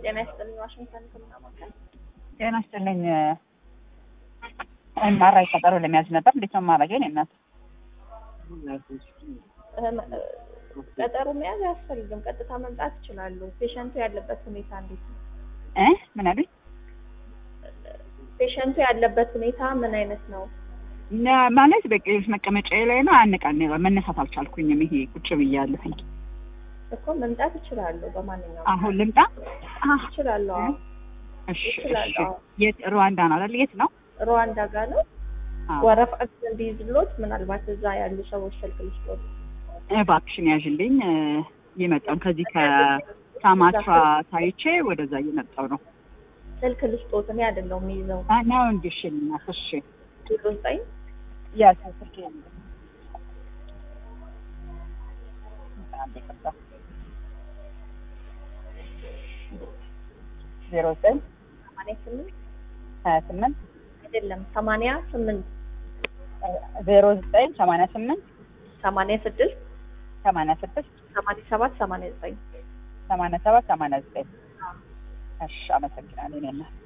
ጤና ይስጥልኝ ዋሽንግተን ከመናማከል ጤና ይስጥልኝ ማራይ ቀጠሮ ለሚያዝ ነበር። እንዴት ነው ማራገኝ እናት? ቀጠሮ መያዝ አያስፈልግም። ቀጥታ መምጣት ይችላሉ። ፔሸንቱ ያለበት ሁኔታ እንዴት ነው? ምን አሉኝ? ፔሸንቱ ያለበት ሁኔታ ምን አይነት ነው? ማለት በቃ መቀመጫዬ ላይ ነው። አነቃነቀ መነሳት አልቻልኩኝም። ይሄ ቁጭ ብያለሁኝ እኮ መምጣት ይችላሉ። በማንኛውም አሁን ልምጣ? ይችላሉ። እሺ እሺ። የት ሩዋንዳ ነው አይደል? የት ነው? ሩዋንዳ ጋር ነው። ወረፋ እንዲይዝሎት ምናልባት እዛ ያሉ ሰዎች ስልክ ልስጦት። እባክሽን ያዥልኝ። እየመጣሁ ከዚህ ከሳማትራ ታይቼ ወደዛ እየመጣሁ ነው። ስልክ ልስጦት እኔ አይደለሁም የሚይዘው። ነው እንዴ? እሺ እናት እሺ። ቁጥጥኝ ያስ ስልክ ዜሮ ዘጠኝ 88 አይደለም 88 09 88 86 87 89 87 89 እሺ አመሰግናለሁ።